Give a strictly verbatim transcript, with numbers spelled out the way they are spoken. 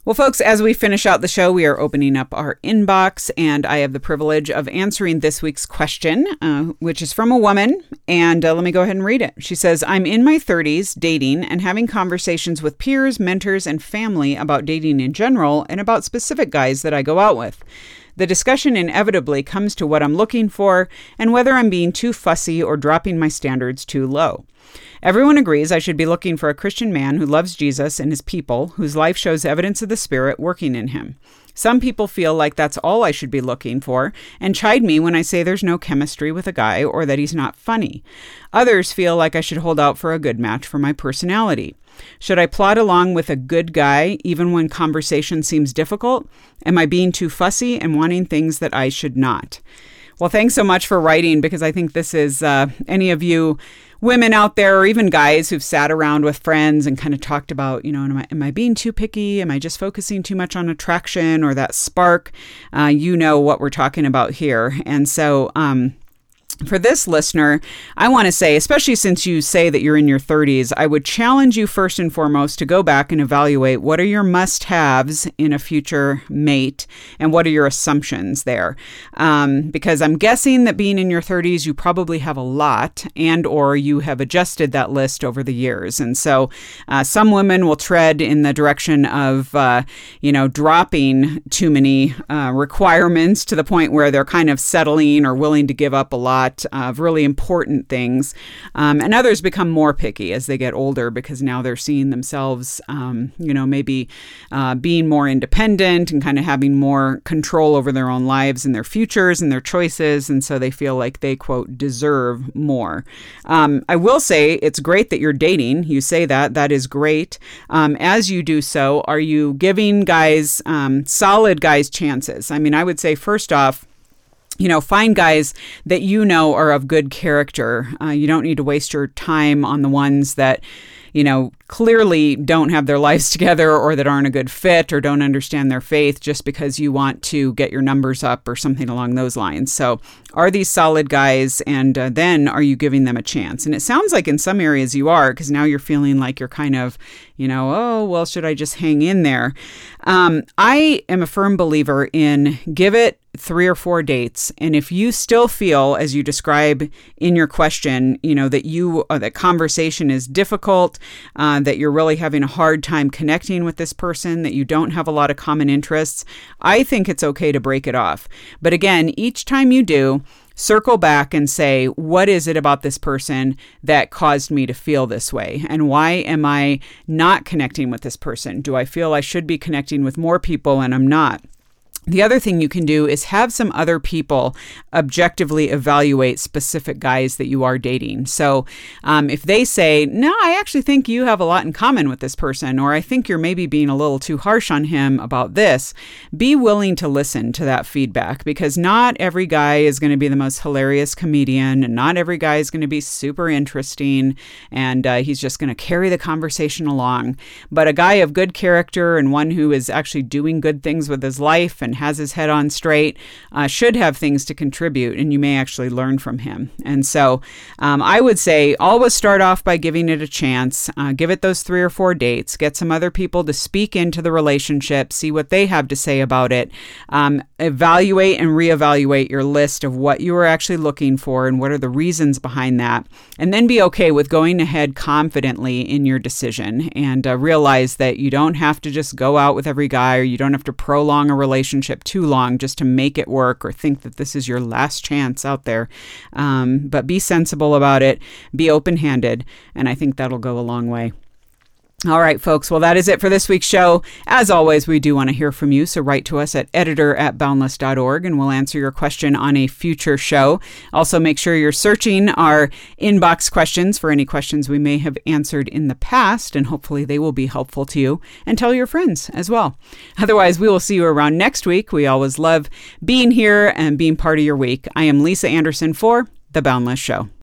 Well, folks, as we finish out the show, we are opening up our inbox, and I have the privilege of answering this week's question, uh, which is from a woman, and uh, let me go ahead and read it. She says, I'm in my thirties, dating, and having conversations with peers, mentors, and family about dating in general, and about specific guys that I go out with. The discussion inevitably comes to what I'm looking for, and whether I'm being too fussy or dropping my standards too low. Everyone agrees I should be looking for a Christian man who loves Jesus and his people, whose life shows evidence of the Spirit working in him. Some people feel like that's all I should be looking for and chide me when I say there's no chemistry with a guy or that he's not funny. Others feel like I should hold out for a good match for my personality. Should I plod along with a good guy even when conversation seems difficult? Am I being too fussy and wanting things that I should not? Well, thanks so much for writing, because I think this is uh, any of you women out there, or even guys who've sat around with friends and kind of talked about, you know, am I, am I being too picky? Am I just focusing too much on attraction or that spark? Uh, you know what we're talking about here. And so, um, for this listener, I want to say, especially since you say that you're in your thirties, I would challenge you first and foremost to go back and evaluate what are your must-haves in a future mate and what are your assumptions there. Um, because I'm guessing that being in your thirties, you probably have a lot, and or you have adjusted that list over the years. And so uh, some women will tread in the direction of, uh, you know, dropping too many uh, requirements to the point where they're kind of settling or willing to give up a lot of really important things. Um, and others become more picky as they get older, because now they're seeing themselves, um, you know, maybe uh, being more independent and kind of having more control over their own lives and their futures and their choices. And so they feel like they, quote, deserve more. Um, I will say it's great that you're dating. You say that. That is great. Um, as you do so, are you giving guys, um, solid guys, chances? I mean, I would say first off, you know, find guys that you know are of good character. Uh, you don't need to waste your time on the ones that, you know, clearly don't have their lives together or that aren't a good fit or don't understand their faith just because you want to get your numbers up or something along those lines. So are these solid guys? And uh, then are you giving them a chance? And it sounds like in some areas you are, because now you're feeling like you're kind of, you know, oh, well, should I just hang in there? Um, I am a firm believer in give it three or four dates. And if you still feel, as you describe in your question, you know, that you, uh, that conversation is difficult, uh, that you're really having a hard time connecting with this person, that you don't have a lot of common interests, I think it's okay to break it off. But again, each time you do, circle back and say, what is it about this person that caused me to feel this way? And why am I not connecting with this person? Do I feel I should be connecting with more people and I'm not? The other thing you can do is have some other people objectively evaluate specific guys that you are dating. So um, if they say, no, I actually think you have a lot in common with this person, or I think you're maybe being a little too harsh on him about this, be willing to listen to that feedback, because not every guy is going to be the most hilarious comedian, and not every guy is going to be super interesting, and uh, he's just going to carry the conversation along. But a guy of good character and one who is actually doing good things with his life and has his head on straight, uh, should have things to contribute, and you may actually learn from him. And so um, I would say always start off by giving it a chance. Uh, give it those three or four dates. Get some other people to speak into the relationship, see what they have to say about it. Um, evaluate and reevaluate your list of what you are actually looking for and what are the reasons behind that. And then be okay with going ahead confidently in your decision, and uh, realize that you don't have to just go out with every guy, or you don't have to prolong a relationship too long just to make it work, or think that this is your last chance out there. Um, but be sensible about it, be open-handed, and I think that'll go a long way. All right, folks. Well, that is it for this week's show. As always, we do want to hear from you, so write to us at editor at boundless dot org, and we'll answer your question on a future show. Also, make sure you're searching our inbox questions for any questions we may have answered in the past, and hopefully they will be helpful to you, and tell your friends as well. Otherwise, we will see you around next week. We always love being here and being part of your week. I am Lisa Anderson for The Boundless Show.